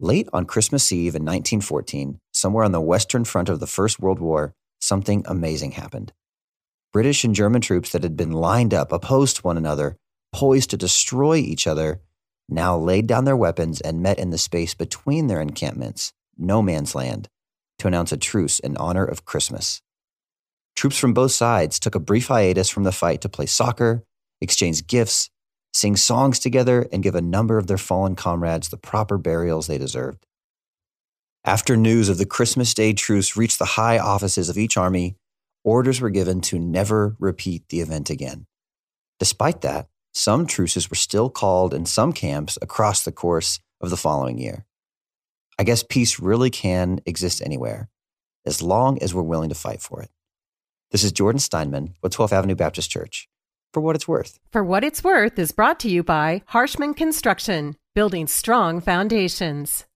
Late on Christmas Eve in 1914, somewhere on the Western Front of the First World War, something amazing happened. British and German troops that had been lined up opposed to one another, poised to destroy each other, now laid down their weapons and met in the space between their encampments, no man's land, to announce a truce in honor of Christmas. Troops from both sides took a brief hiatus from the fight to play soccer, exchange gifts, sing songs together, and give a number of their fallen comrades the proper burials they deserved. After news of the Christmas Day truce reached the high offices of each army, orders were given to never repeat the event again. Despite that, some truces were still called in some camps across the course of the following year. I guess peace really can exist anywhere, as long as we're willing to fight for it. This is Jordan Steinman with 12th Avenue Baptist Church. For What It's Worth. For What It's Worth is brought to you by Harshman Construction, building strong foundations.